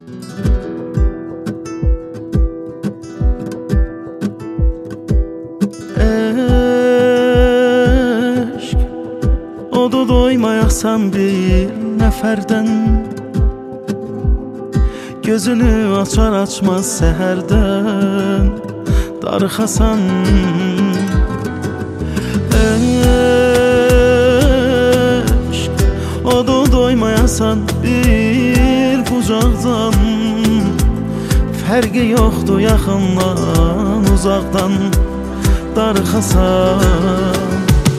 Eşk odu doymayasan bir nəfərdən, gözünü açar açmaz səhərdən darıxasan. Eşk odu doymayasan bir bucaqdan, fərqi yoxdur yaxından uzaqdan darıxasan.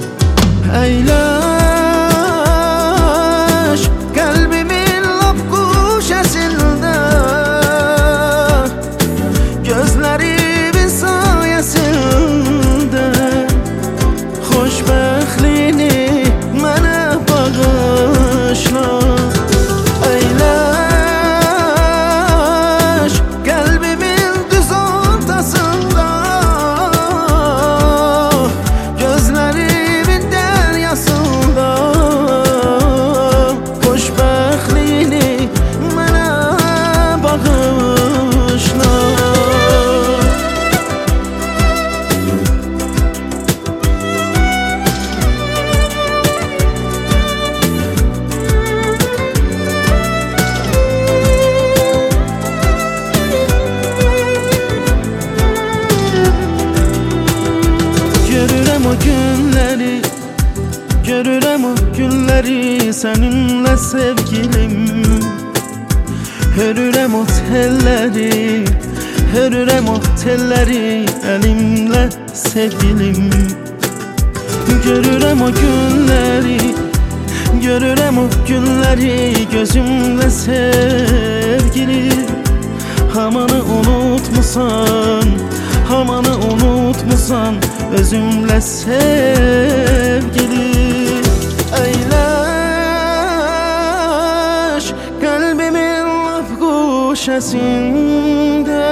Əyləş qəlbimin lap quşəsində, gözlərimin sayəsində xoşbəxtliyini mənə bağışla. Əyləş qəlbimin düz ortasında, gözlərimin dəryasında xoşbəxtliyini mənə bağışla. Görürəm o günləri, görürəm o günləri səninlə sevgilim. Hörürəm o telləri, hörürəm o telləri əlimlə sevgilim. Görürəm o günləri, görürəm o günləri gözümlə sevgilim. Hamını unutmusan, hamını unutmusan özümlə sevgili. Əyləş qəlbimin lap quşəsində,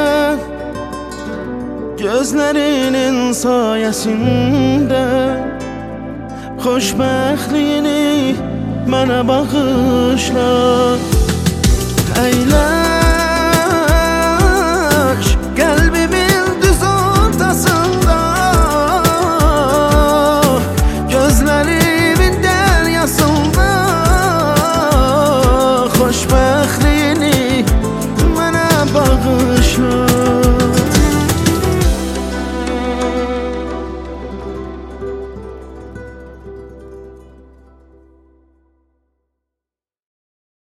gözlərinin sayəsində xoşbəxtliyini mənə bağışla.